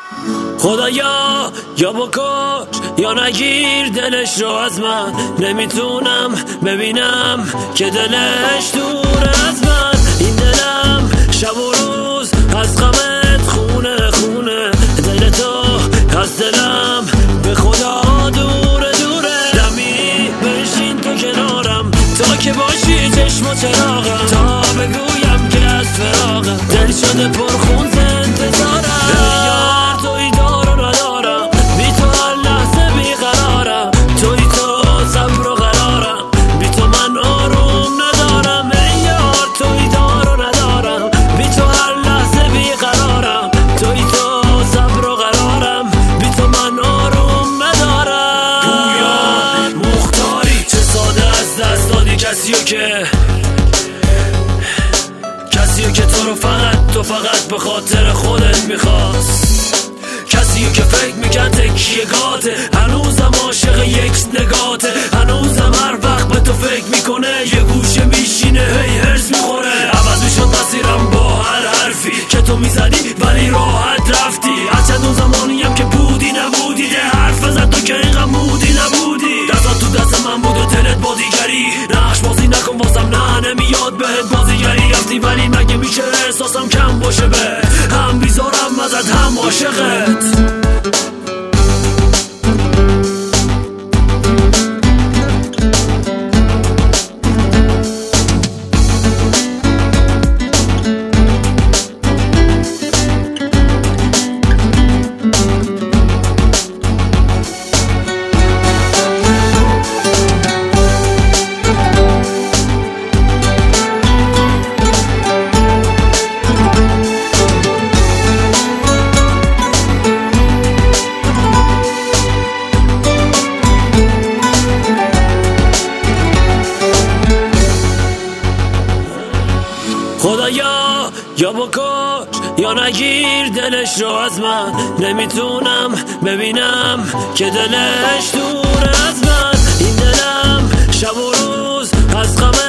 خدایا یا بکش یا نگیر دلش رو از من، نمیتونم ببینم که دلش دور از من. این دلم شب و روز از غمت خونه خونه، دل تو از دلم به خدا دوره دوره. دمی بشین تو کنارم تا که باشی چشم و چراغم، تا بگویم که از فراغم دل شده پرخون انتظارم. یار توی دار و ندارم، بی تو هر لحظه بیقرارم، توی تو صبر و قرارم، بی تو من آروم ندارم. ای یار توی دار و ندارم، بی تو هر لحظه بیقرارم، توی تو صبر و قرارم، بی تو من آروم ندارم. پویا مختاری چه ساده از دست دادی کسیو که تو رو فقط به خاطر خودت میخواست، کسیو که فکر میکرد تکیه گاته، هنوزم عاشق یک نگاته، هنوزم هر وقت به تو فکر میکنه یه گوشه میشینه هی هرس میخوره. عوض میشد مسیرم با هر حرفی که تو میزدی ولی راحت رفتی، از چند اون زمانیم که بودی نبودی، ده حرف زد تو که اینقدر مودی نبودی، دستات تو دست من بود و دلت با دیگری، نقش بازی نکن واسم نه نمیاد بهت بازیگری، رفتی ولی مگه میشه احساسم کم باشه به هم بیزارم ازت هم عاشقت. خدایا یا بکش یا نگیر دلش رو از من، نمیتونم ببینم که دلش دور از من. این دلم شب و روز از غم